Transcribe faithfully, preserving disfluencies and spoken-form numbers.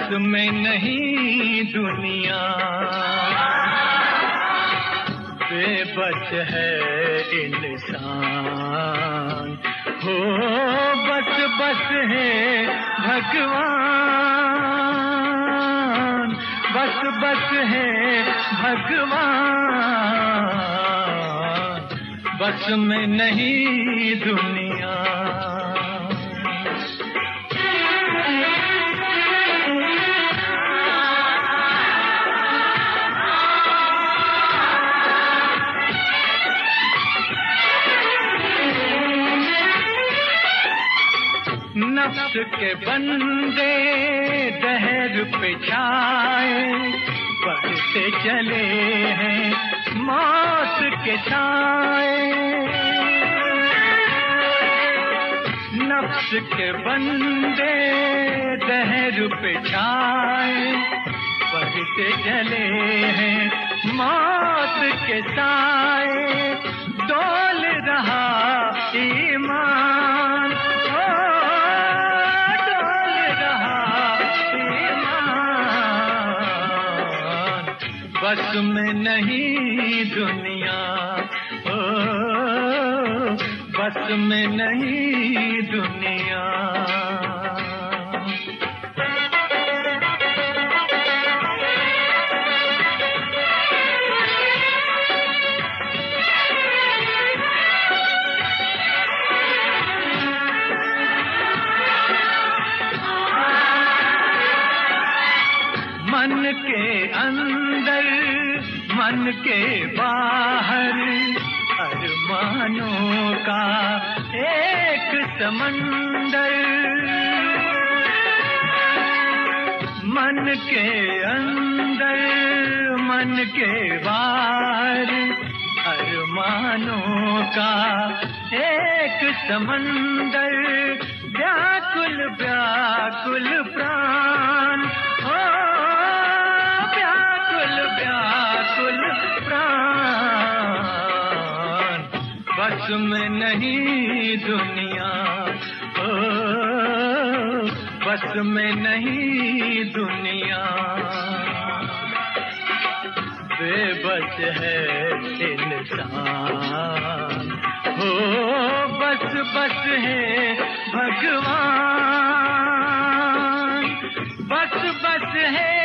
बस में नहीं दुनिया, बेबस है इंसान हो, बस बस है भगवान, बस बस है भगवान, बस में नहीं दुनिया। नफ्स के बंदे दहर पे छाए, बढ़ते चले हैं मौत के साए। नफ्स के बंदे दहर पे छाए, बढ़ते चले हैं मौत के साए। डोल रहा ईमान, बस में नहीं दुनिया, ओ बस में नहीं दुनिया। मन के अंदर मन के बाहर अरमानों का एक समंदर। मन के अंदर मन के बाहर अरमानों का एक समंदर। व्याकुल व्याकुल प्राण, ओ व्याकुल प्राण, बस में नहीं दुनिया, ओ बस में नहीं दुनिया। बेबस है इंसान हो, बस बस है भगवान, बस बस है